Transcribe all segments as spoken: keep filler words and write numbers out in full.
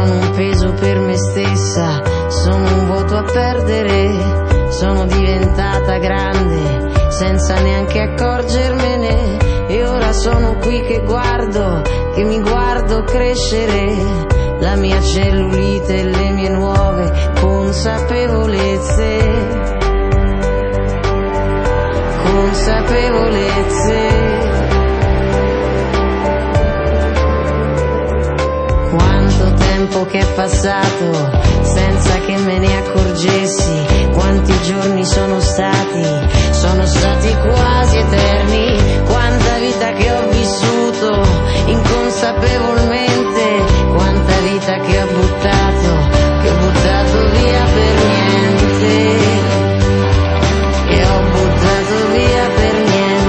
sono un peso per me stessa, sono un voto a perdere, sono diventata grande senza neanche accorgermene, e ora sono qui che guardo, che mi guardo crescere, la mia cellulite e le mie nuove consapevolezze, consapevolezze. Quanto tempo che è passato senza che me ne accorgessi, quanti giorni sono stati, sono stati quasi eterni, quanta vita che ho vissuto inconsapevolmente, quanta vita che ho buttato, che ho buttato via per niente, che ho buttato via per niente.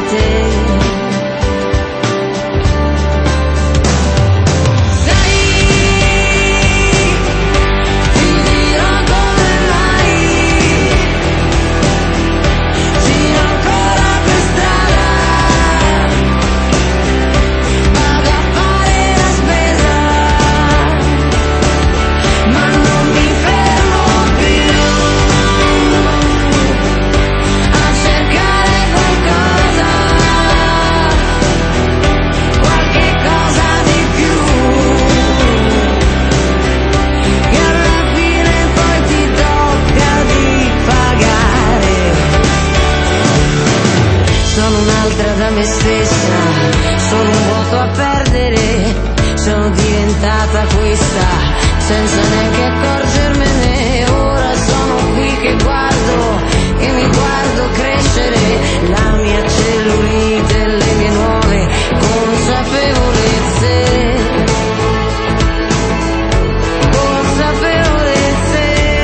Da me stessa, sono un vuoto a perdere, sono diventata questa senza neanche accorgermene, ora sono qui che guardo, che mi guardo crescere, la mia cellulite e le mie nuove consapevolezze, consapevolezze.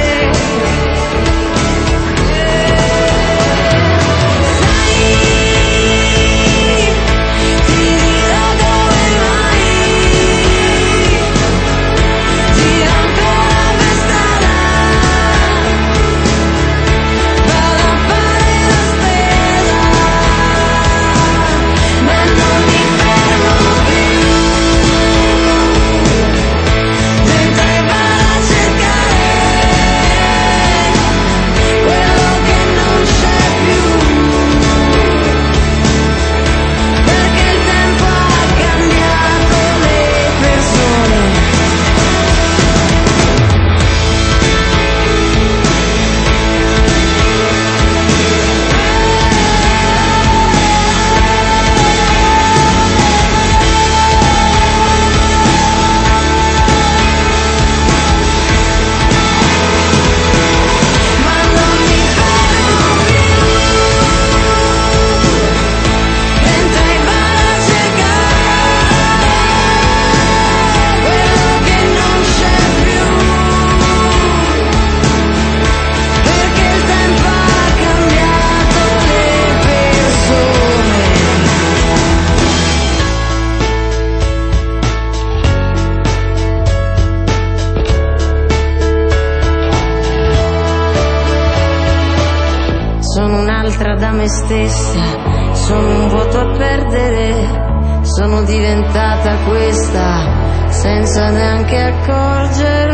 Da me stessa, sono un vuoto a perdere, sono diventata questa senza neanche accorgere.